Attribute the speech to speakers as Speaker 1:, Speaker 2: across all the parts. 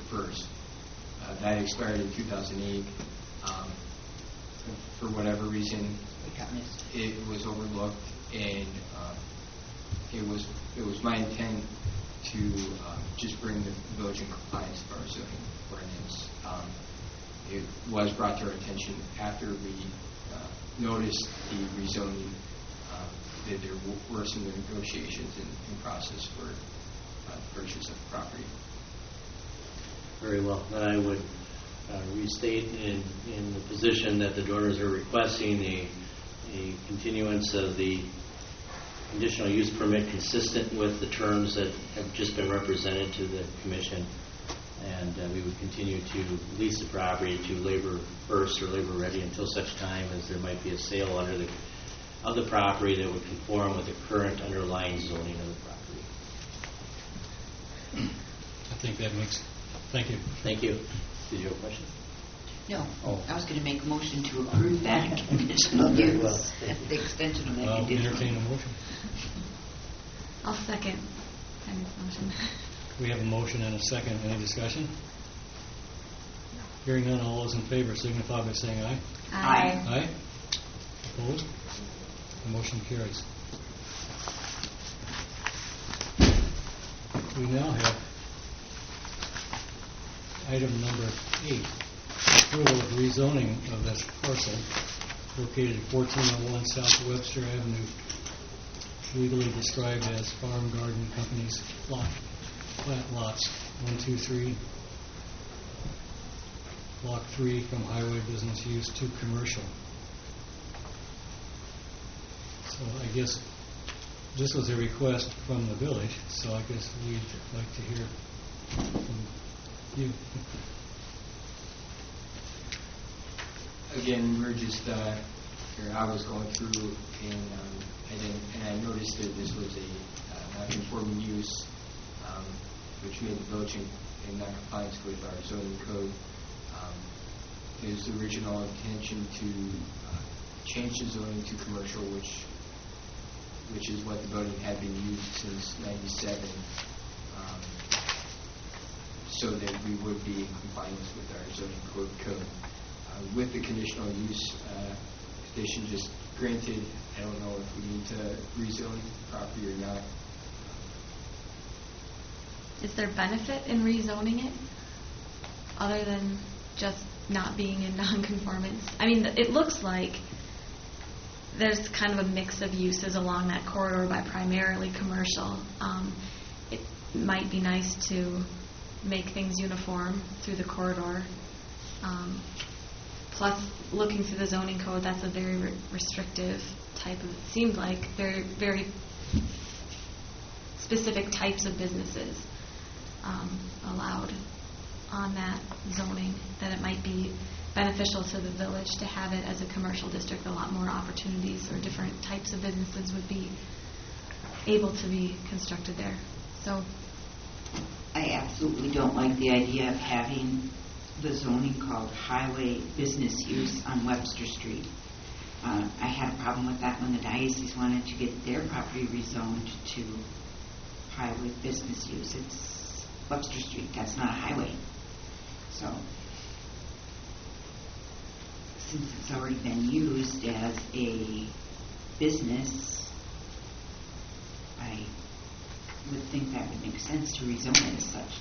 Speaker 1: 1st. That expired in 2008. For whatever reason, it was overlooked, and it was my intent to just bring the village in compliance with our zoning ordinance. It was brought to our attention after we noticed the rezoning that there were some negotiations in process for purchase of the property.
Speaker 2: Very well. Then I would restate in the position that the donors are requesting a continuance of the conditional use permit consistent with the terms that have just been represented to the commission, and we would continue to lease the property to Labor First or Labor Ready until such time as there might be a sale of the property that would conform with the current underlying zoning of the property.
Speaker 3: I think that makes. Thank you.
Speaker 2: Thank you. Did you have a question?
Speaker 4: No.
Speaker 2: Oh.
Speaker 4: I was going to make a motion to approve that conditional use, the extension of that
Speaker 3: I'll
Speaker 4: conditional.
Speaker 3: entertain a motion.
Speaker 5: I'll second Penny's motion.
Speaker 3: We have a motion and a second. Any discussion? Hearing none, all those in favor signify by saying aye.
Speaker 4: Aye.
Speaker 3: Aye. Opposed? The motion carries. We now have item number 8, approval of rezoning of this parcel located at 1401 South Webster Avenue, legally described as Farm Garden Company's flat lots 1, 2, 3, block 3 from highway business use to commercial. So I guess this was a request from the village, so I guess we'd like to hear from you.
Speaker 1: Again, we're just here. I was going through and I noticed that this was a non-conforming use, which made the village in non-compliance with our zoning code. It was the original intention to change the zoning to commercial, which is what the building had been used since '97. So that we would be in compliance with our zoning code. With the conditional use petition just granted, I don't know if we need to rezone the property or not.
Speaker 5: Is there benefit in rezoning it other than just not being in non-conformance? I mean, it looks like there's kind of a mix of uses along that corridor by primarily commercial. It might be nice to make things uniform through the corridor. Plus, looking through the zoning code, that's a very restrictive type of, it seems like, very, very specific types of businesses allowed on that zoning, that it might be beneficial to the village to have it as a commercial district. A lot more opportunities or different types of businesses would be able to be constructed there. So
Speaker 4: I absolutely don't like the idea of having the zoning called highway business use on Webster Street. I had a problem with that when the diocese wanted to get their property rezoned to highway business use. It's Webster Street, that's not a highway. So since it's already been used as a business, I would think that would make sense to rezone it as such.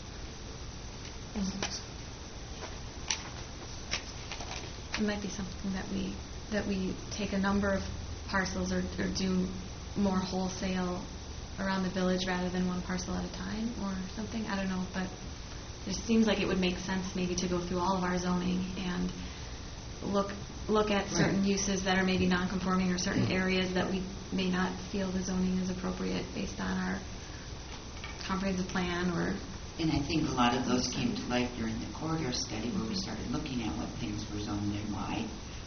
Speaker 5: it might be something that we take a number of parcels or do more wholesale around the village rather than one parcel at a time or something. I don't know, but it seems like it would make sense maybe to go through all of our zoning and look at certain uses that are maybe non-conforming or certain areas that we may not feel the zoning is appropriate based on our comprehensive plan.
Speaker 4: And I think a lot of those came to light during the corridor study where we started looking at what things were zoned and why.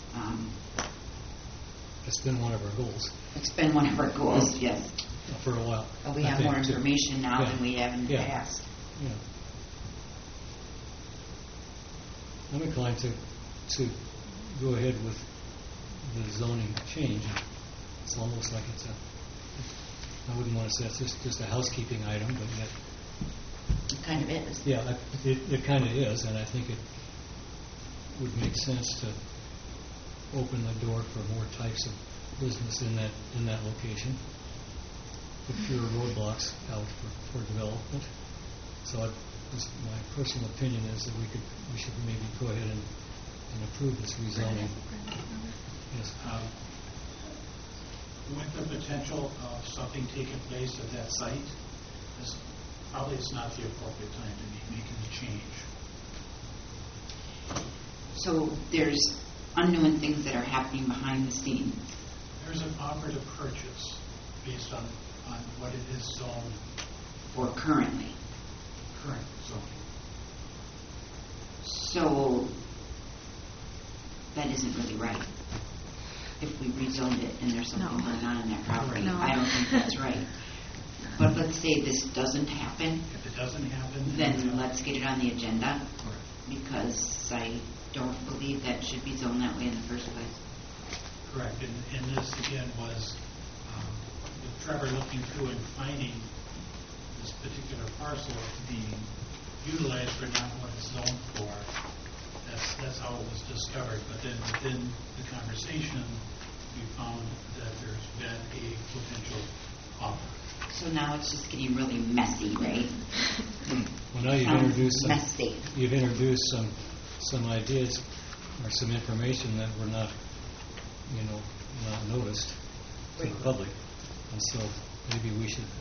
Speaker 3: It's been one of our goals.
Speaker 4: It's been one of our goals, yes.
Speaker 3: For a while.
Speaker 4: But we have more information now than we have in the past.
Speaker 3: Yeah. I'm inclined to go ahead with the zoning change. It's almost like I wouldn't want to say it's just a housekeeping item, but yet
Speaker 6: kind of is.
Speaker 3: Yeah, it kind of is, and I think it would make sense to open the door for more types of business in that location. Put fewer roadblocks out for development. So my personal opinion is that we should maybe go ahead and approve this rezoning. Yes.
Speaker 7: With the potential of something taking place at that site, probably it's not the appropriate time to be making the change.
Speaker 4: So there's unknown things that are happening behind the scenes.
Speaker 7: There's an offer to purchase based on what it is zoned
Speaker 4: For currently.
Speaker 7: current zoning.
Speaker 4: So that isn't really right. If we rezoned it and there's something
Speaker 5: No.
Speaker 4: going on in that property,
Speaker 5: No.
Speaker 4: I don't think that's right. But let's say this doesn't happen,
Speaker 7: If it doesn't happen,
Speaker 4: then let's get it on the agenda,
Speaker 7: Correct.
Speaker 4: because I don't believe that should be zoned that way in the first place.
Speaker 7: Correct. And this again was with Trevor looking through and finding this particular parcel being utilized for not what it's zoned for. That's how it was discovered. But then within the conversation, we found that there's been a potential offer.
Speaker 4: So now it's just getting really messy, right?
Speaker 3: Well, now
Speaker 4: Sounds messy.
Speaker 3: you've introduced some ideas or some information that were not noticed to the public, and so maybe we should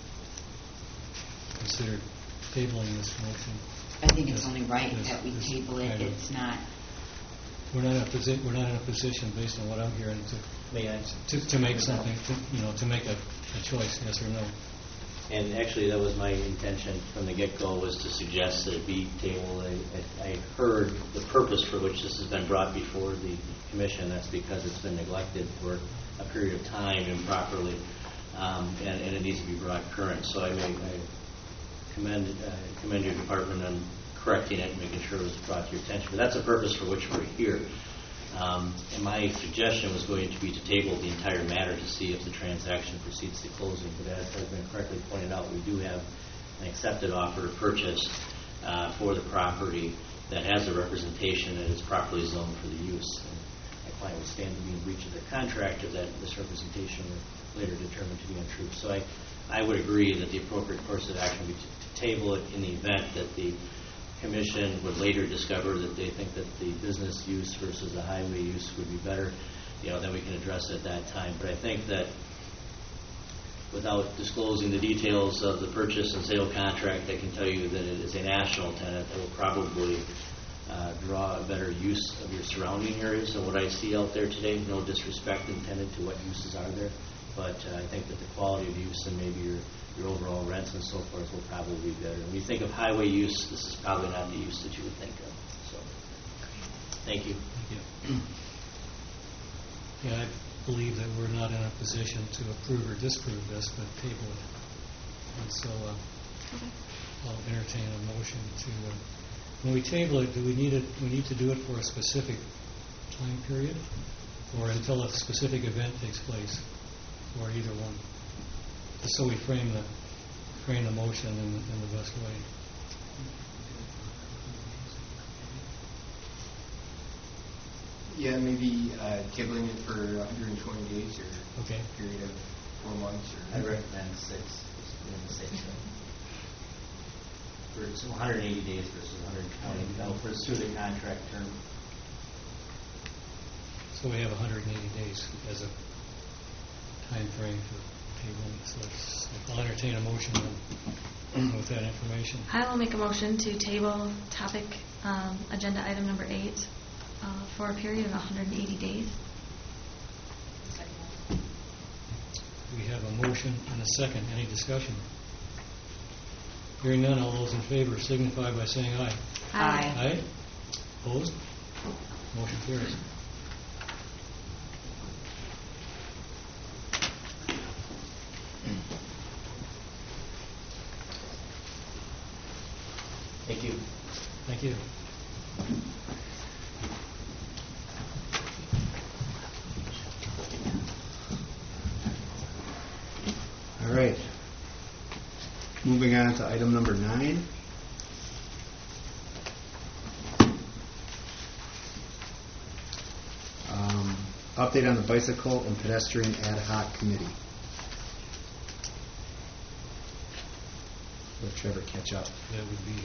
Speaker 3: consider tabling this motion.
Speaker 4: I think it's
Speaker 3: Yes,
Speaker 4: only right
Speaker 3: yes,
Speaker 4: that we
Speaker 3: this
Speaker 4: table it.
Speaker 3: kind of-
Speaker 4: It's not,
Speaker 3: We're not in a position, based on what I'm hearing,
Speaker 2: May I?
Speaker 3: to make something, to make a choice, yes or no.
Speaker 2: And actually, that was my intention from the get-go, was to suggest that it be tabled. I heard the purpose for which this has been brought before the commission. That's because it's been neglected for a period of time improperly, and it needs to be brought current. So I commend your department on correcting it and making sure it was brought to your attention. But that's the purpose for which we're here. And my suggestion was going to be to table the entire matter to see if the transaction proceeds to closing. But as has been correctly pointed out, we do have an accepted offer to purchase for the property that has a representation that is properly zoned for the use. And my client would stand to be in breach of the contract if that misrepresentation were later determined to be untrue. So I would agree that the appropriate course of action would be to table it in the event that the Commission would later discover that they think that the business use versus the highway use would be better. Then we can address it at that time. But I think that without disclosing the details of the purchase and sale contract, I can tell you that it is a national tenant that will probably draw a better use of your surrounding areas than what I see out there today. No disrespect intended to what uses are there, but I think that the quality of use and maybe your overall rents and so forth will probably be better. When you think of highway use, this is probably not the use that you would think of. So, thank you.
Speaker 3: Thank you. Yeah, I believe that we're not in a position to approve or disapprove this, but table it. And so I'll entertain a motion to, when we table it, do we need to do it for a specific time period, or until a specific event takes place, or either one? Just so we frame the motion in the best way.
Speaker 1: Yeah, maybe tabling it for 120 days or
Speaker 3: Okay.
Speaker 1: a period of 4 months.
Speaker 8: I recommend 6, just doing the same thing. For 180 days versus 120, that'll pursue the contract term.
Speaker 3: So we have 180 days as a time frame for tabling. So I'll entertain a motion with that information.
Speaker 5: I will make a motion to table topic agenda item number 8 for a period of 180 days.
Speaker 3: We have a motion and a second. Any discussion? Hearing none, all those in favor signify by saying aye.
Speaker 4: Aye.
Speaker 3: Aye? Opposed? Motion carries.
Speaker 2: Thank you.
Speaker 3: Thank you.
Speaker 9: All right. Moving on to item number 9,
Speaker 6: Update on the Bicycle and Pedestrian Ad Hoc Committee. Let Trevor catch up.
Speaker 3: That would be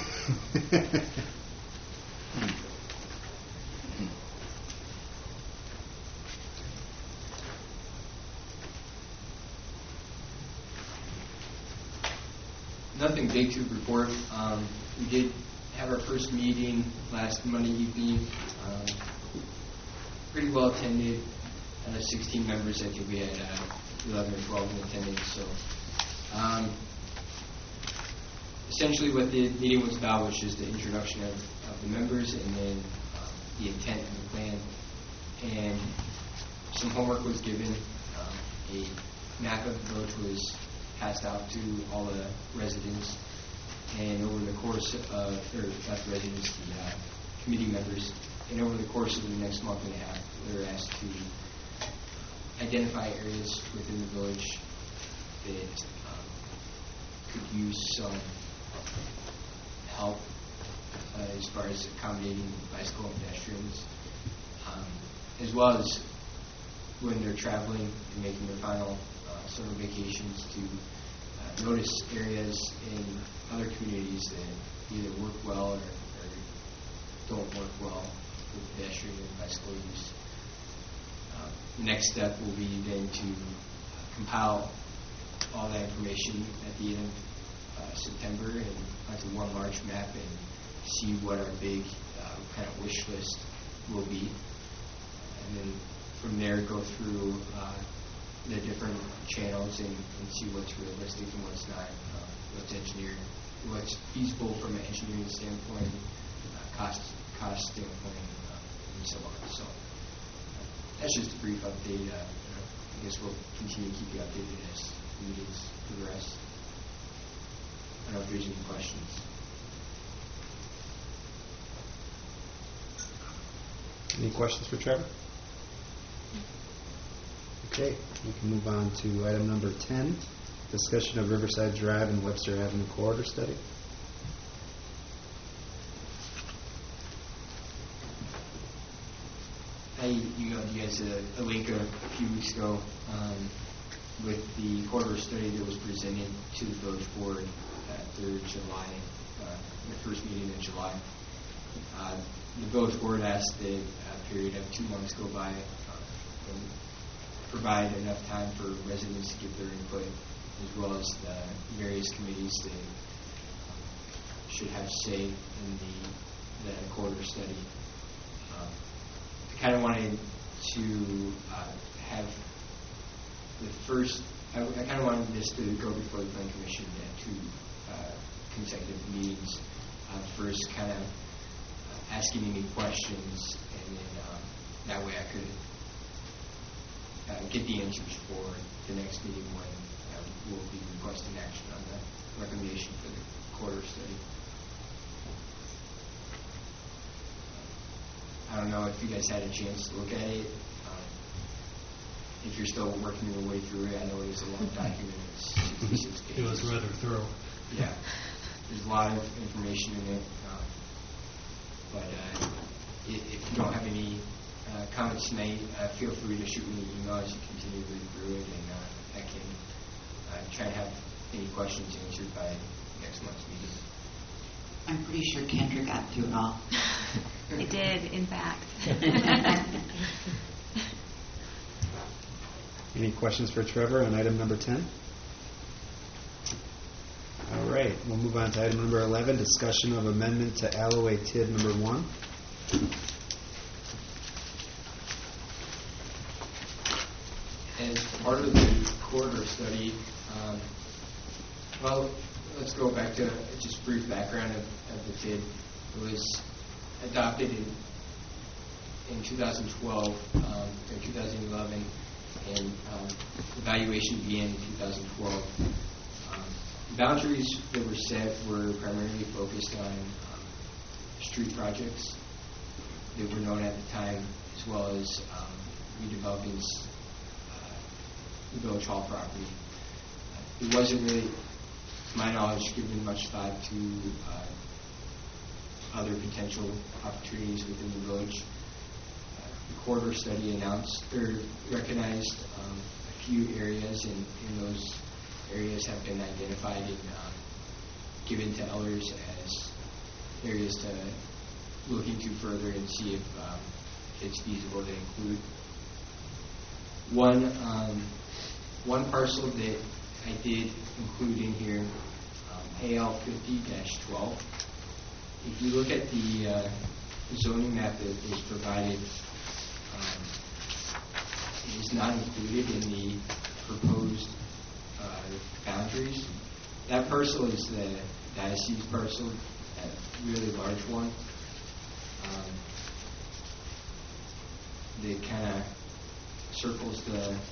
Speaker 1: Nothing big to report. We did have our first meeting last Monday evening. Pretty well attended. 16 members. I think we had 11 or 12 in attendance. So, essentially, what the meeting was about was just the introduction of the members, and then the intent of the plan. And some homework was given. A map of the village was passed out to all the residents, and over the course of, or not the residents, the committee members, and over the course of the next month and a half, we were asked to identify areas within the village that could use some help as far as accommodating bicycle and pedestrians, as well as when they're traveling and making their final summer vacations, to notice areas in other communities that either work well or don't work well with pedestrian and bicycle use. The next step will be then to compile all that information at the end of September and onto one large map and see what our big kind of wish list will be. And then from there go through the different channels and see what's realistic and what's not, what's engineered, what's feasible from an engineering standpoint, cost standpoint, and so on. So that's just a brief update. I guess we'll continue to keep you updated as the meetings progress. I don't know if there's any questions.
Speaker 6: Any questions for Trevor? Okay, we can move on to item number 10, discussion of Riverside Drive and Webster Avenue corridor study.
Speaker 1: I emailed you guys a link a few weeks ago with the corridor study that was presented to the village board at their July, the first meeting in July. The village board asked that a period of 2 months go by and provide enough time for residents to give their input, as well as the various committees that should have say in the corridor study. I kind of wanted to have the first, I kind of wanted this to go before the Plan Commission at 2 consecutive meetings. First, kind of asking any questions, and then that way I could get the answers for the next meeting when we'll be requesting action on the recommendation for the corridor study. I don't know if you guys had a chance to look at it. If you're still working your way through it, I know it is a long document. It's 66 pages.
Speaker 3: it was rather thorough.
Speaker 1: Yeah, there's a lot of information in it. But if you don't have any comments tonight, feel free to shoot me an email as you continue to read through it, and I can try to have any questions answered by next month's meeting.
Speaker 4: I'm pretty sure Kendra got through it all.
Speaker 5: I did, in fact.
Speaker 6: Any questions for Trevor on item number 10? All right, we'll move on to item number 11, discussion of amendment to Alloway TID number 1.
Speaker 1: As part of the corridor study, well, let's go back to just a brief background of the TID. It was adopted in 2012 or 2011, and evaluation began in 2012. The boundaries that were set were primarily focused on street projects that were known at the time, as well as redeveloping the Village Hall property. It wasn't really, to my knowledge, given much thought to other potential opportunities within the village. corridor study announced or recognized a few areas, and those areas have been identified and given to others as areas to look into further and see if it's feasible to include. One parcel that I did include in here, AL 50-12. If you look at the zoning map that was provided, it is not included in the proposed boundaries. That parcel is the diocese parcel, that really large one. That kind of circles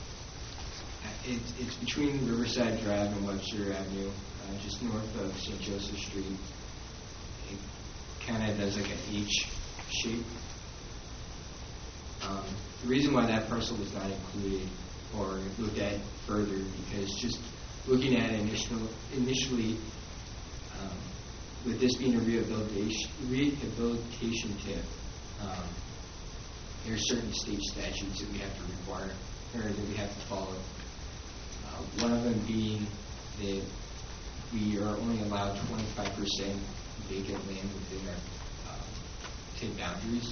Speaker 1: it's between Riverside Drive and Webster Avenue, just north of St. Joseph Street. It kind of does like an H shape. The reason why that parcel was not included or looked at further, because just looking at it initially, with this being a rehabilitation tip, there are certain state statutes that we have to require, or that we have to follow. One of them being that we are only allowed 25% vacant land within our TID boundaries.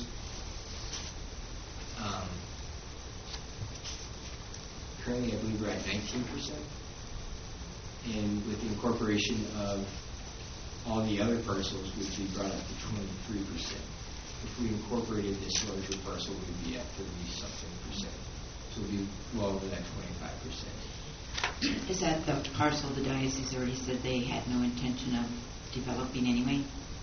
Speaker 1: Currently, I believe we're at 19%. And with the incorporation of all the other parcels, which we brought up to 23%. If we incorporated this larger parcel, we'd be at 30-something%. So we'd be well over that 25%.
Speaker 4: Is that the parcel the diocese already said they had no intention of developing anyway?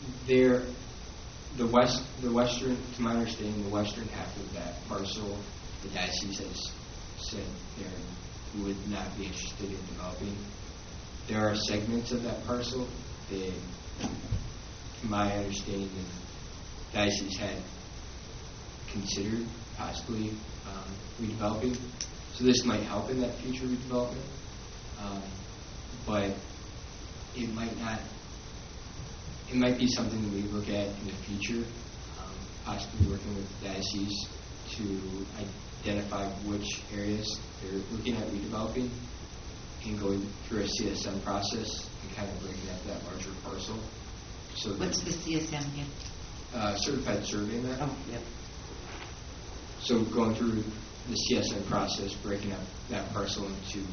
Speaker 1: The western, to my understanding, the western half of that parcel, the diocese has said they would not be interested in developing. There are segments of that parcel that, to my understanding, the diocese had considered possibly redeveloping. So this might help in that future redevelopment, but it might not. It might be something that we look at in the future, possibly working with the diocese to identify which areas they're looking at redeveloping and going through a CSM process and kind of breaking up that larger parcel. So
Speaker 4: what's the CSM again?
Speaker 1: Certified survey map.
Speaker 4: Oh, yep.
Speaker 1: So going through the CSM process, breaking up that parcel into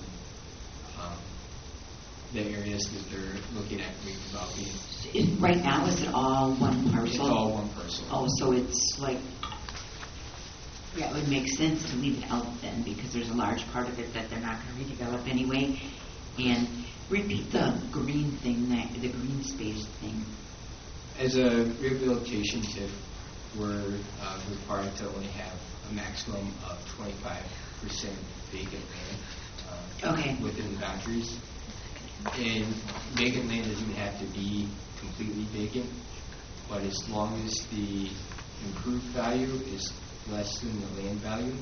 Speaker 1: the areas that they're looking at redeveloping.
Speaker 4: Right now, is it all one parcel?
Speaker 1: It's all one parcel.
Speaker 4: Oh, so it's like, yeah, it would make sense to leave it out then, because there's a large part of it that they're not going to redevelop anyway. And repeat the green thing, the green space thing.
Speaker 1: As a rehabilitation tip, we're required to only have a maximum of 25% vacant land within the boundaries. And vacant land doesn't have to be completely vacant, but as long as the improved value is less than the land value,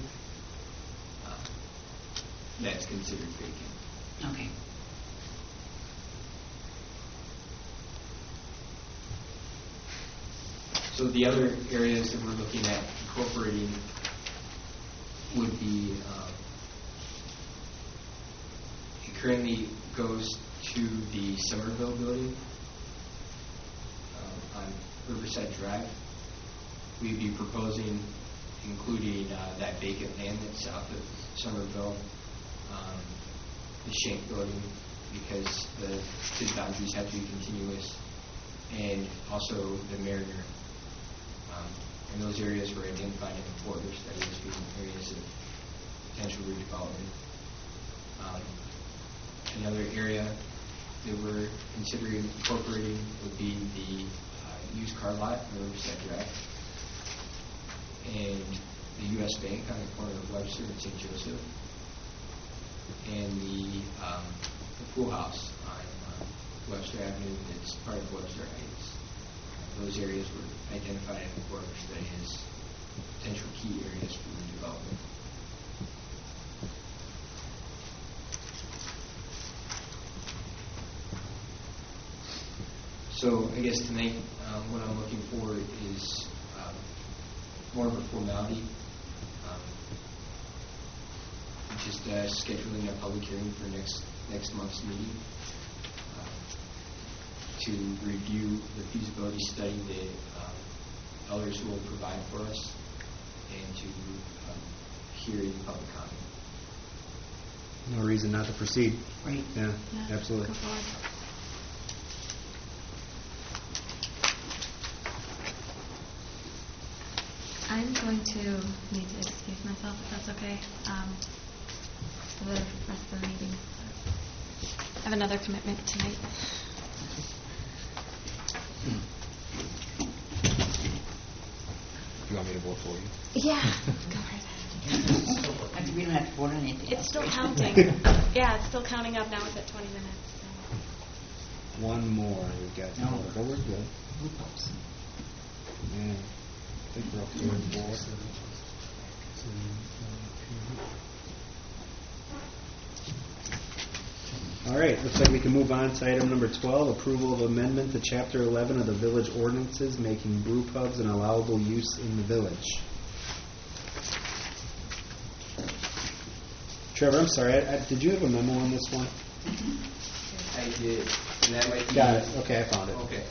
Speaker 1: that's considered vacant.
Speaker 4: Okay.
Speaker 1: So the other areas that we're looking at incorporating would be, it currently goes to the Somerville building on Riverside Drive. We'd be proposing including that vacant land that's south of Somerville, the Shank building, because the boundaries have to be continuous, and also the Mariner. And those areas were identified in the corridor study as being areas of potential redevelopment. Another area that we're considering incorporating would be the used car lot on Riverside Drive, and the U.S. Bank on the corner of Webster and St. Joseph, and the pool house on Webster Avenue that's part of Webster Heights. Those areas were identified in the corridor study as potential key areas for redevelopment. So I guess tonight what I'm looking for is more of a formality just scheduling a public hearing for next month's meeting to review the feasibility study that elders will provide for us and to hear any public comment.
Speaker 6: No reason not to proceed.
Speaker 4: Right.
Speaker 6: Yeah,
Speaker 5: Yeah,
Speaker 6: absolutely.
Speaker 5: go forward. I'm going to need to excuse myself, if that's okay, for the rest of the meeting. I have another commitment tonight.
Speaker 6: You want me to vote for you?
Speaker 5: Yeah, go ahead.
Speaker 4: We don't have to vote on anything.
Speaker 5: It's still counting. Yeah, it's still counting up. Now it's at 20 minutes. So.
Speaker 6: One more. We've got to vote, but we're good. Yeah. I think we're up to 4. All right, looks like we can move on to item number 12, approval of amendment to Chapter 11 of the village ordinances making brew pubs an allowable use in the village. Trevor, I'm sorry, did you have a memo on this one?
Speaker 1: I did, and that might be...
Speaker 6: Got it. Okay, I found it.
Speaker 1: Okay.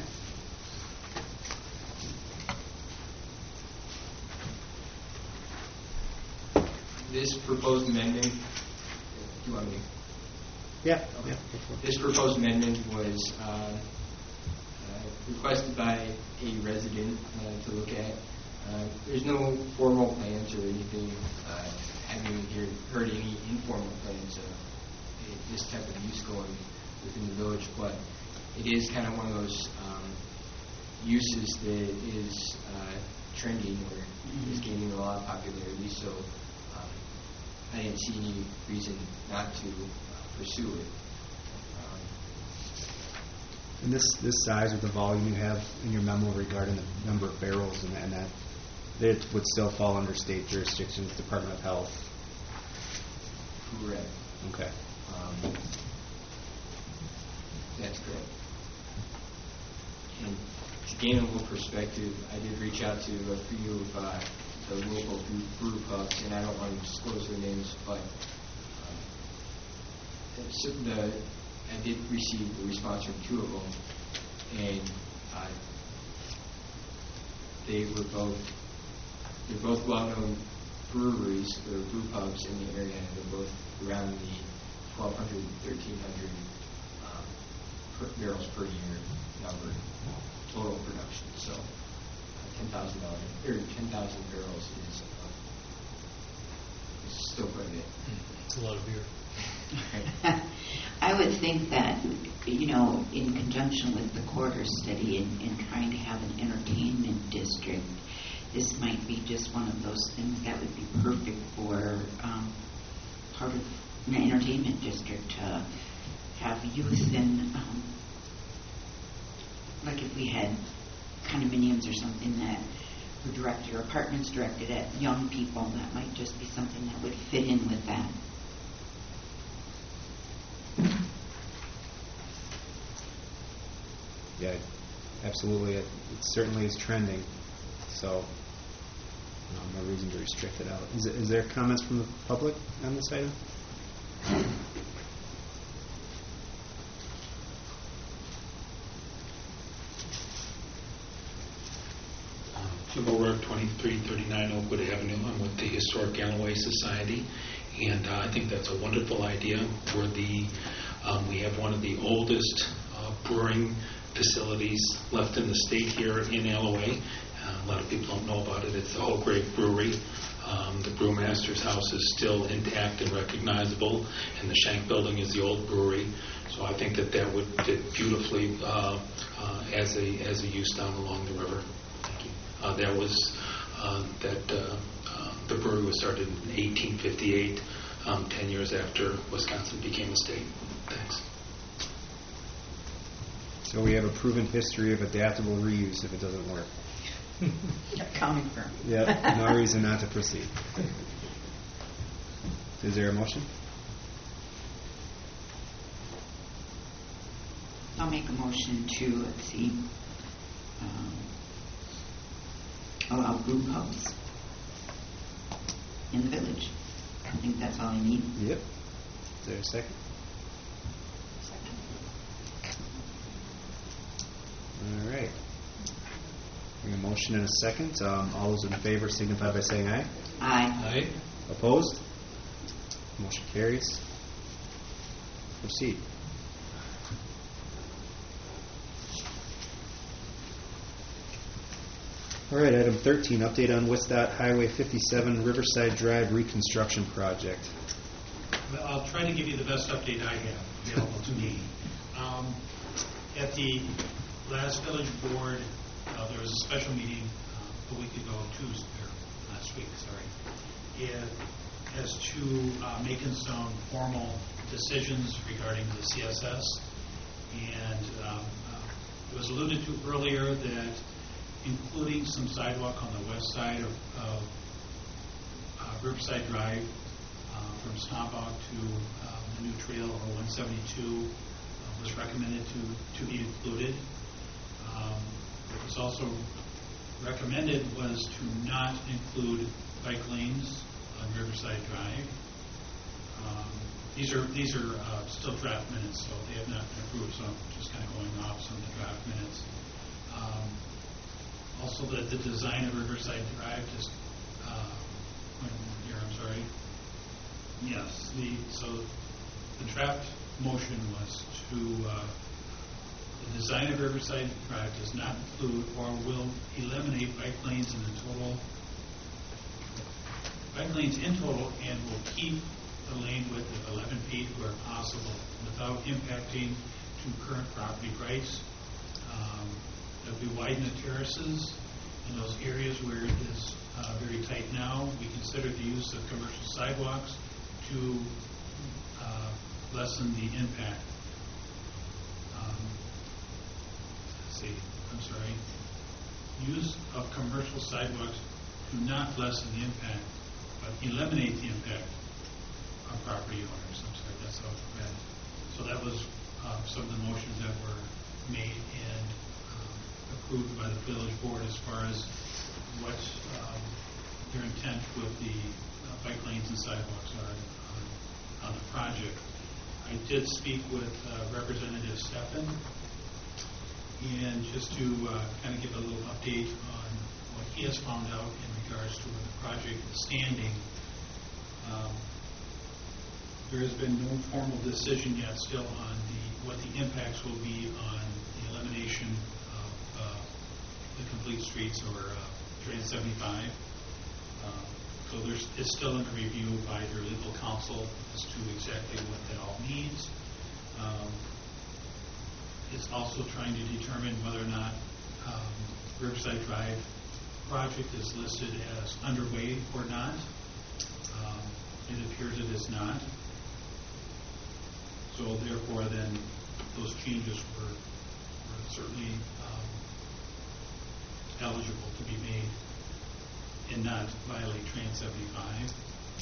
Speaker 1: This proposed amendment, do you want me to?
Speaker 6: Yeah.
Speaker 1: Okay.
Speaker 6: Yeah, go for it.
Speaker 1: This proposed amendment was requested by a resident to look at. There's no formal plans or anything. I haven't even heard any informal plans of this type of use going within the village, but it is kind of one of those uses that is trending or is gaining a lot of popularity. So I didn't see any reason not to pursue it.
Speaker 6: And this size with the volume you have in your memo regarding the number of barrels and that it would still fall under state jurisdiction, Department of Health.
Speaker 1: Correct.
Speaker 6: Okay.
Speaker 1: That's correct. And to gain a little perspective, I did reach out to a few of the local brew pubs, and I don't want to disclose their names, but I did receive a response from 2 of them, and they're both well-known breweries or brew pubs in the area, and they're both around the 1,200, 1,300 barrels per year number total production. So $10,000 barrels is still quite a bit.
Speaker 3: It's a lot of beer.
Speaker 4: I would think that, in conjunction with the quarter study and trying to have an entertainment district, this might be just one of those things that would be perfect for part of an entertainment district to have youth and, like if we had condominiums or something that were directed, or apartments directed at young people, that might just be something that would fit in with that.
Speaker 6: Yeah, absolutely. It certainly is trending. So, no reason to restrict it out. Is there comments from the public on this item?
Speaker 9: Jim O'Rourke, 2339 Oakwood Avenue. I'm with the Historic Galloway Society, and I think that's a wonderful idea. We have one of the oldest brewing facilities left in the state here in LOA. A lot of people don't know about it. It's the Whole Grape Brewery. The brewmaster's house is still intact and recognizable, and the Shank building is the old brewery. So I think that would fit beautifully as a use down along the river. Thank you. The brewery was started in 1858, 10 years after Wisconsin became a state. Thanks.
Speaker 6: So we have a proven history of adaptable reuse if it doesn't work.
Speaker 4: Accounting firm.
Speaker 6: Yep, no reason not to proceed. Is there a motion?
Speaker 4: I'll make a motion to allow brew pubs. in the village. I think that's all I need.
Speaker 6: Yep. Is there a second? All right. We have a motion and a second. All those in favor signify by saying aye.
Speaker 4: Aye.
Speaker 6: Opposed? Motion carries. Proceed. All right, item 13, update on WSDOT Highway 57 Riverside Drive reconstruction project.
Speaker 7: Well, I'll try to give you the best update I have available to me. At the last village board, there was a special meeting a week ago, last week, as to making some formal decisions regarding the CSS. And it was alluded to earlier that including some sidewalk on the west side of Riverside Drive from Stompbach to the new trail or 172 was recommended to be included. What was also recommended was to not include bike lanes on Riverside Drive. These are still draft minutes, so they have not been approved, so I'm just kind of going off some of the draft minutes. Also, the design of Riverside Drive, just point here, I'm sorry. Yes, the draft motion was to the design of Riverside Drive does not include or will eliminate bike lanes in total and will keep the lane width of 11 feet where possible without impacting to current property rights. That we widen the terraces in those areas where it is very tight now. We consider the use of commercial sidewalks to lessen the impact. Use of commercial sidewalks do not lessen the impact, but eliminate the impact on property owners. I'm sorry, that's how it's read. So that was some of the motions that were made and approved by the village board as far as what their intent with the bike lanes and sidewalks are on the project. I did speak with Representative Steffen, and just to kind of give a little update on what he has found out in regards to where the project is standing. There has been no formal decision yet still on what the impacts will be on the elimination of the complete streets or Trans 75. So it's still under review by their legal counsel as to exactly what that all means. It's also trying to determine whether or not Riverside Drive project is listed as underway or not. It appears it is not. So therefore, then those changes were certainly eligible to be made and not violate Trans 75.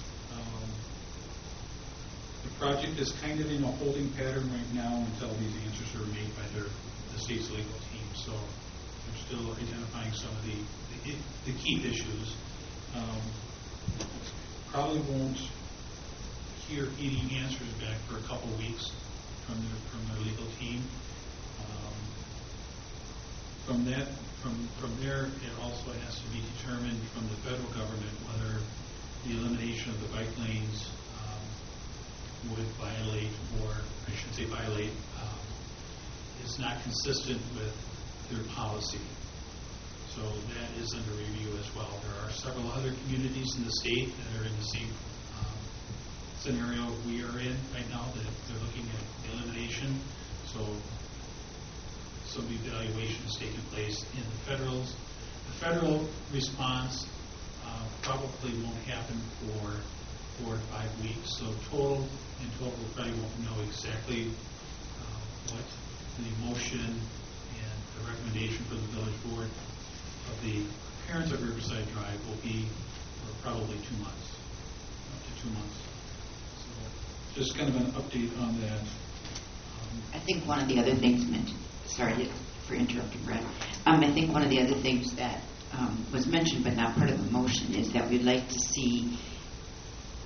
Speaker 7: The project is kind of in a holding pattern right now until these answers are made by the state's legal team. So they're still identifying some of the key issues. Probably won't hear any answers back for a couple weeks from their legal team. From there, it also has to be determined from the federal government whether the elimination of the bike lanes would violate, or I should say violate, is not consistent with their policy. So that is under review as well. There are several other communities in the state that are in the same scenario we are in right now, that they're looking at elimination. So some evaluation is taking place in the federals. The federal response probably won't happen for 4 to 5 weeks. So in total, we probably won't know exactly what the motion and the recommendation for the village board of the appearance of Riverside Drive will be for probably 2 months, up to 2 months. So just kind of an update on that.
Speaker 4: I think one of the other things sorry for interrupting, Brett. I think one of the other things that was mentioned but not part of the motion is that we'd like to see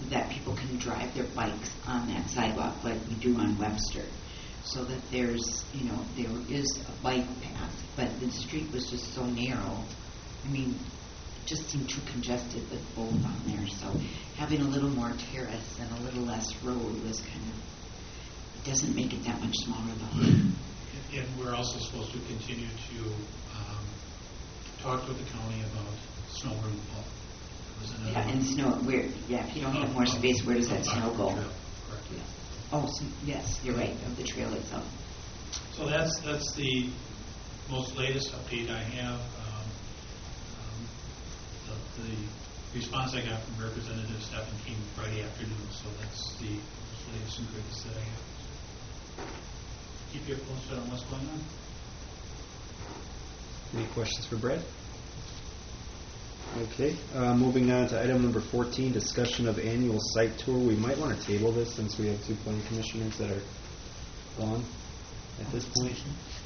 Speaker 4: that people can drive their bikes on that sidewalk like we do on Webster. So that there's, there is a bike path, but the street was just so narrow. I mean, it just seemed too congested with both on there. So having a little more terrace and a little less road was kind of, it doesn't make it that much smaller though.
Speaker 7: And we're also supposed to continue to talk with the county about snow removal. There was another
Speaker 4: Yeah,
Speaker 7: one.
Speaker 4: and snow, if you don't have more space, where does that snow go?
Speaker 7: Trail, correct.
Speaker 4: Yes. Oh, yes, you're right, of the trail itself.
Speaker 7: So that's the most latest update I have. The response I got from Representative Stephan came Friday afternoon, so that's the most latest and greatest that I have. Keep you posted on what's going on.
Speaker 6: Any questions for Brad? Okay, moving on to item number 14, discussion of annual site tour. We might want to table this since we have 2 planning commissioners that are gone at this point.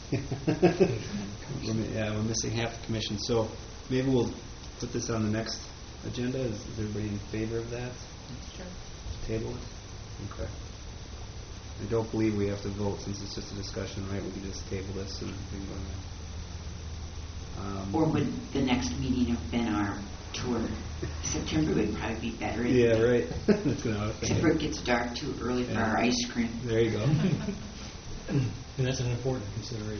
Speaker 6: We're missing half the commission. So maybe we'll put this on the next agenda. Is everybody in favor of that?
Speaker 4: Sure.
Speaker 6: Table it? Okay. I don't believe we have to vote since it's just a discussion, right? We can just table this and we can go on.
Speaker 4: Or would the next meeting have been our tour? September would probably be better.
Speaker 6: Yeah, right. That's gonna
Speaker 4: Except for it gets dark too early for our ice cream.
Speaker 6: There you go.
Speaker 3: And that's an important consideration.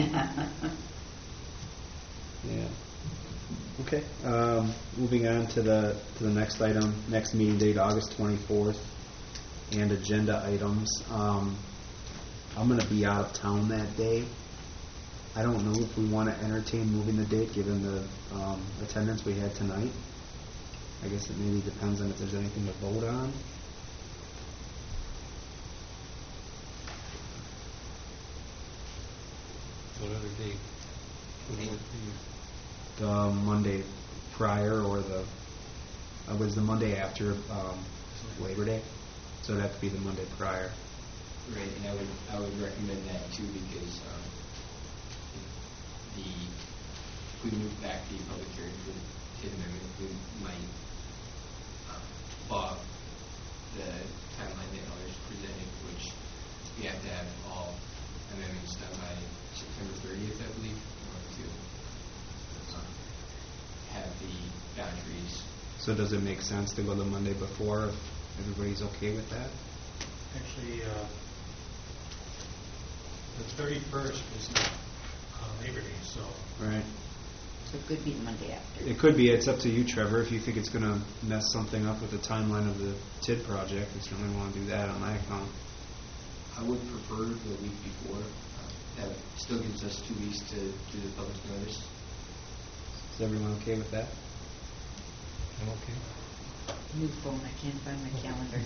Speaker 6: Yeah. Okay. Moving on to the next item, next meeting date, August 24th, and agenda items. I'm going to be out of town that day. I don't know if we want to entertain moving the date given the attendance we had tonight. I guess it maybe depends on if there's anything to vote on.
Speaker 3: What other date?
Speaker 6: The Monday prior or was the Monday after Labor Day, so it'd have to be the Monday prior.
Speaker 1: Right, and I would recommend that too because if we move back the public hearing for the TID amendment, we might bog the timeline that others presented, which we have to have all amendments done by September 30th, I believe, in order to have the boundaries.
Speaker 6: So does it make sense to go the Monday before if everybody's okay with that?
Speaker 7: Actually, the 31st is not Labor Day, so
Speaker 6: Right.
Speaker 4: So it could be the Monday after.
Speaker 6: It could be. It's up to you, Trevor. If you think it's going to mess something up with the timeline of the TID project, we certainly want to do that on my account.
Speaker 1: I would prefer the week before. That still gives us 2 weeks to do the public notice.
Speaker 6: Is everyone okay with that?
Speaker 3: I'm okay.
Speaker 4: New phone, I can't find my calendar.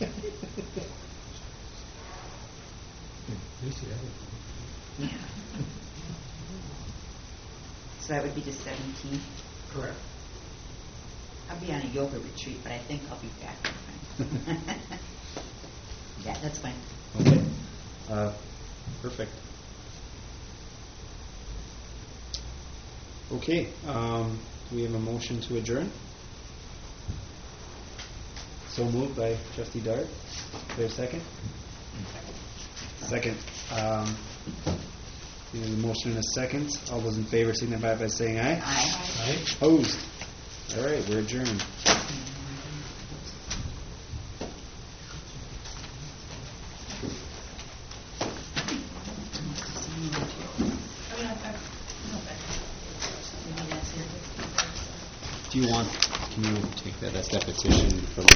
Speaker 3: Lucy, I would.
Speaker 4: Yeah. So that would be the 17th.
Speaker 7: correct.
Speaker 4: I'll be on a yoga retreat, but I think I'll be back in time. Yeah, that's fine.
Speaker 6: Okay. Perfect. Okay. Do we have a motion to adjourn? So moved by Trustee Dart. Is there a second? Second. We have a motion and a second. All those in favor signify by saying aye.
Speaker 4: Aye.
Speaker 3: Aye.
Speaker 6: Opposed? All right, we're adjourned. Do you want, can you take that, that's that petition from